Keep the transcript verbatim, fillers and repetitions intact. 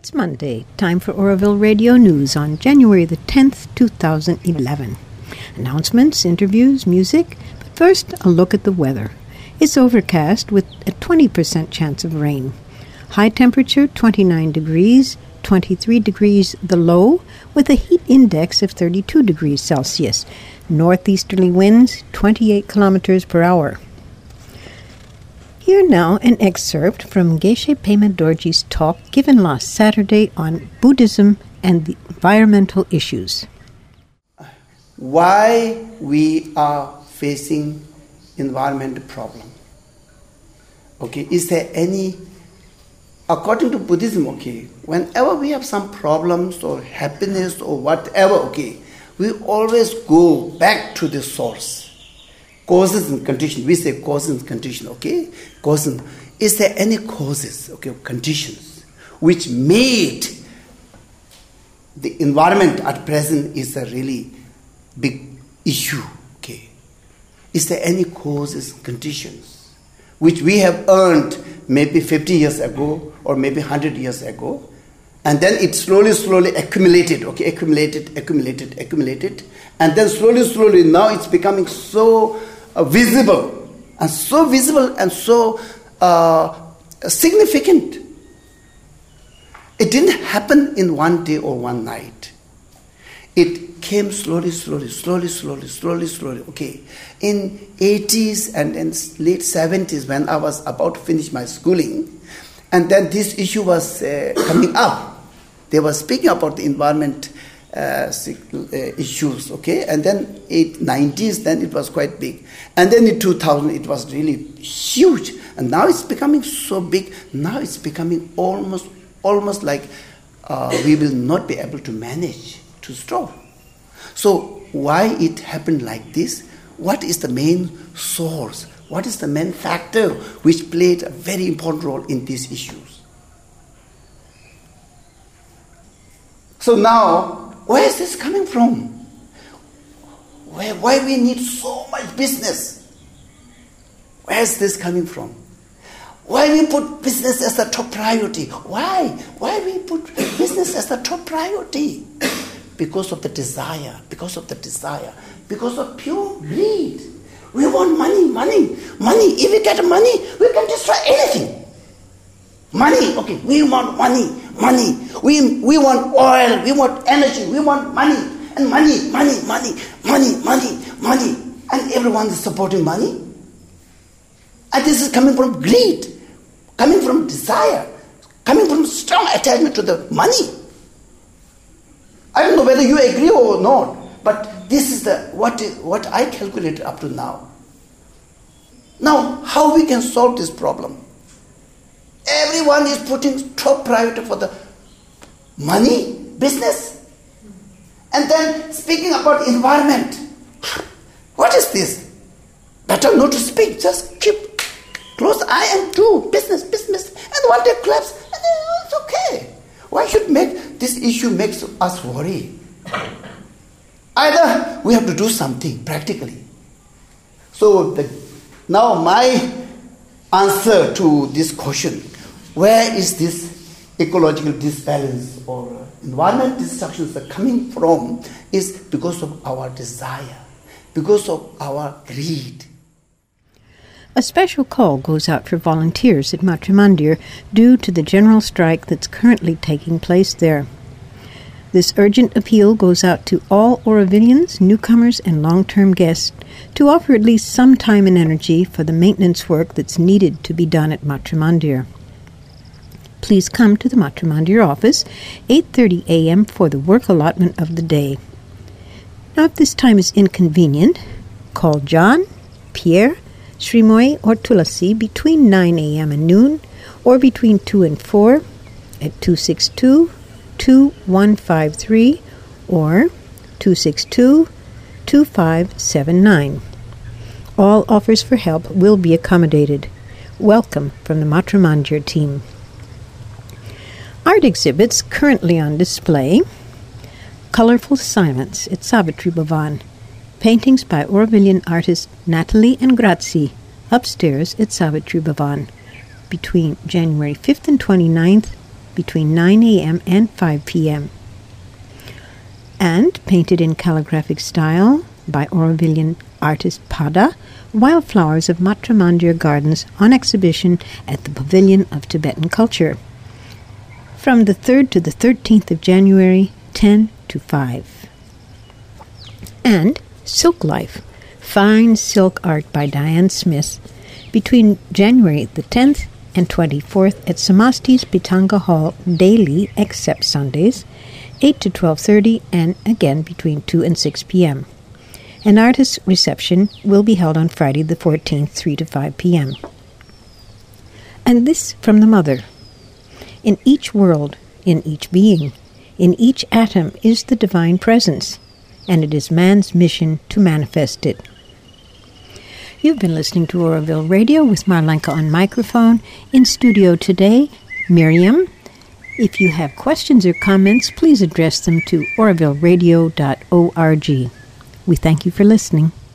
It's Monday, time for Oroville Radio News on January the tenth, two thousand eleven. Announcements, interviews, music, but first a look at the weather. It's overcast with a twenty percent chance of rain. High temperature twenty-nine degrees, twenty-three degrees the low, with a heat index of thirty-two degrees Celsius. Northeasterly winds twenty-eight kilometers per hour. Here now an excerpt from Geshe Pema Dorji's talk given last Saturday on Buddhism and the environmental issues. Why we are facing environmental problem? Okay, is there any, according to Buddhism, okay, whenever we have some problems or happiness or whatever, okay, we always go back to the source. Causes and conditions. We say causes and conditions, okay? Causes. Is there any causes, okay, conditions which made the environment at present is a really big issue, okay? Is there any causes, conditions which we have earned maybe fifty years ago or maybe one hundred years ago, and then it slowly, slowly accumulated, okay, accumulated, accumulated, accumulated, and then slowly, slowly now it's becoming so Uh, visible, and so visible and so uh, significant. It didn't happen in one day or one night. It came slowly, slowly, slowly, slowly, slowly, slowly. Okay, in eighties and in late seventies, when I was about to finish my schooling, and then this issue was uh, coming up. They were speaking about the environment Uh, uh, issues, okay, and then in nineties, then it was quite big, and then in two thousand it was really huge, and now it's becoming so big. Now it's becoming almost, almost like uh, we will not be able to manage to stop. So why it happened like this? What is the main source? What is the main factor which played a very important role in these issues? So now, where is this coming from? Where, why we need so much business? Where is this coming from? Why we put business as the top priority? Why? Why we put business as the top priority? Because of the desire, because of the desire, because of pure greed. We want money, money, money. If we get money, we can destroy anything. Money, okay, we want money, money. We we want oil, we want energy, we want money. And money, money, money, money, money, money. And everyone is supporting money. And this is coming from greed, coming from desire, coming from strong attachment to the money. I don't know whether you agree or not, but this is the what is, what I calculated up to now. Now, how we can solve this problem? Everyone is putting top priority for the money, business. And then speaking about environment. What is this? Better not to speak, just keep close eye and do business, business. And one day collapse, and then it's okay. Why should make this issue makes us worry? Either we have to do something practically. So the, now my answer to this question, where is this ecological disbalance or environmental destructions are coming from, is because of our desire, because of our greed. A special call goes out for volunteers at Matrimandir due to the general strike that's currently taking place there. This urgent appeal goes out to all Orovillians, newcomers, and long-term guests to offer at least some time and energy for the maintenance work that's needed to be done at Matrimandir. Please come to the Matrimandir office, eight thirty a.m. for the work allotment of the day. Now, if this time is inconvenient, call John, Pierre, Srimoy, or Tulasi between nine a.m. and noon, or between two and four at two six two, two one five three or two six two, two five seven nine. All offers for help will be accommodated. Welcome from the Matrimandir team. Art exhibits currently on display: Colorful Silence at Savitri Bhavan, paintings by Orovillian artists Natalie and Grazi, upstairs at Savitri Bhavan, between January fifth and twenty-ninth, between nine a.m. and five p.m. And painted in calligraphic style by Aurovillian artist Pada, Wildflowers of Matra Mandir Gardens on exhibition at the Pavilion of Tibetan Culture from the third to the thirteenth of January, ten to five. And Silk Life, fine silk art by Diane Smith, between January the tenth and twenty-fourth at Samasti's Pitanga Hall daily except Sundays, eight to twelve thirty, and again between two and six p.m. An artist's reception will be held on Friday the fourteenth, three to five p.m. And this from the Mother. In each world, in each being, in each atom is the divine presence, and it is man's mission to manifest it. You've been listening to Auroville Radio with Marlenka on microphone. In studio today, Miriam. If you have questions or comments, please address them to auroville radio dot org. We thank you for listening.